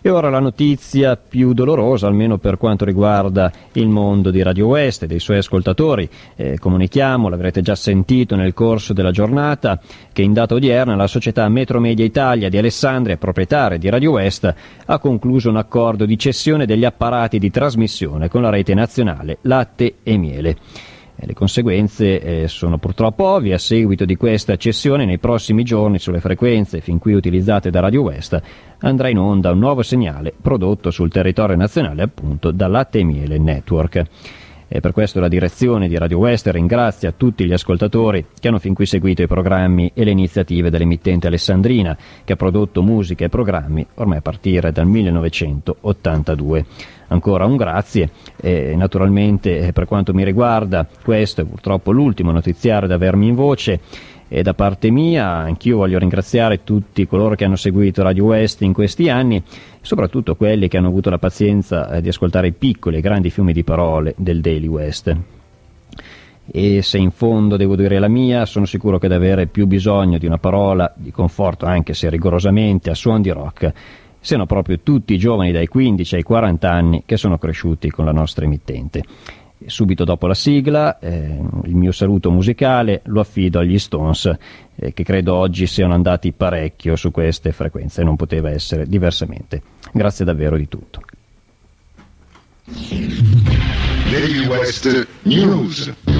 E ora la notizia più dolorosa, almeno per quanto riguarda il mondo di Radio West e dei suoi ascoltatori. Comunichiamo, l'avrete già sentito nel corso della giornata, che in data odierna la società Metromedia Italia di Alessandria, proprietaria di Radio West, ha concluso un accordo di cessione degli apparati di trasmissione con la rete nazionale Latte e Miele. Le conseguenze sono purtroppo ovvie. A seguito di questa cessione, nei prossimi giorni sulle frequenze fin qui utilizzate da Radio West andrà in onda un nuovo segnale prodotto sul territorio nazionale, appunto, da Latte e Miele Network. E per questo la direzione di Radio West ringrazia tutti gli ascoltatori che hanno fin qui seguito i programmi e le iniziative dell'emittente alessandrina, che ha prodotto musica e programmi ormai a partire dal 1982. Ancora un grazie e naturalmente per quanto mi riguarda questo è purtroppo l'ultimo notiziario ad avermi in voce, e da parte mia anch'io voglio ringraziare tutti coloro che hanno seguito Radio West in questi anni, soprattutto quelli che hanno avuto la pazienza di ascoltare i piccoli e grandi fiumi di parole del Daily West. E se in fondo devo dire la mia, sono sicuro che ad avere più bisogno di una parola di conforto, anche se rigorosamente a suon di rock, siano proprio tutti i giovani dai 15 ai 40 anni che sono cresciuti con la nostra emittente. E subito dopo la sigla, il mio saluto musicale lo affido agli Stones, che credo oggi siano andati parecchio su queste frequenze, non poteva essere diversamente. Grazie davvero di tutto. Daily West News.